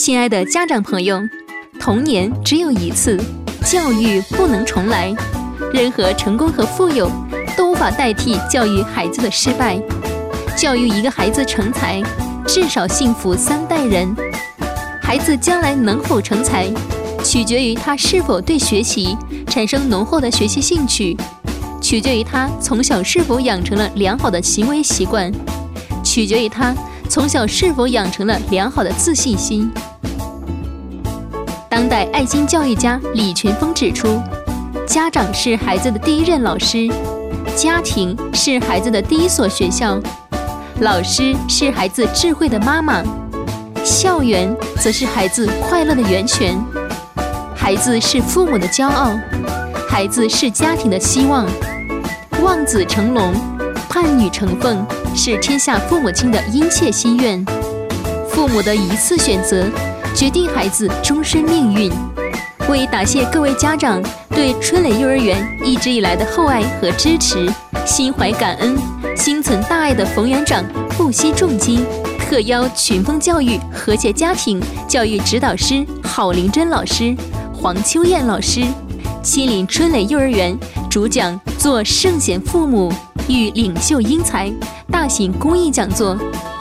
亲爱的家长朋友，童年只有一次，教育不能重来。任何成功和富有都无法代替教育孩子的失败。教育一个孩子成才，至少幸福3代人。孩子将来能否成才，取决于他是否对学习产生浓厚的学习兴趣，取决于他从小是否养成了良好的行为习惯，取决于他从小是否养成了良好的自信心。当代爱心教育家李群峰指出，家长是孩子的第一任老师，家庭是孩子的第一所学校，老师是孩子智慧的妈妈，校园则是孩子快乐的源泉。孩子是父母的骄傲，孩子是家庭的希望。望子成龙，盼女成凤，是天下父母亲的殷切心愿。父母的一次选择，决定孩子终身命运。为答谢各位家长对春蕾幼儿园一直以来的厚爱和支持，心怀感恩，心存大爱的冯园长不惜重金，特邀群峰教育和谐家庭教育指导师郝玲珍老师、黄秋燕老师，亲临春蕾幼儿园主讲做圣贤父母与领袖英才大型公益讲座，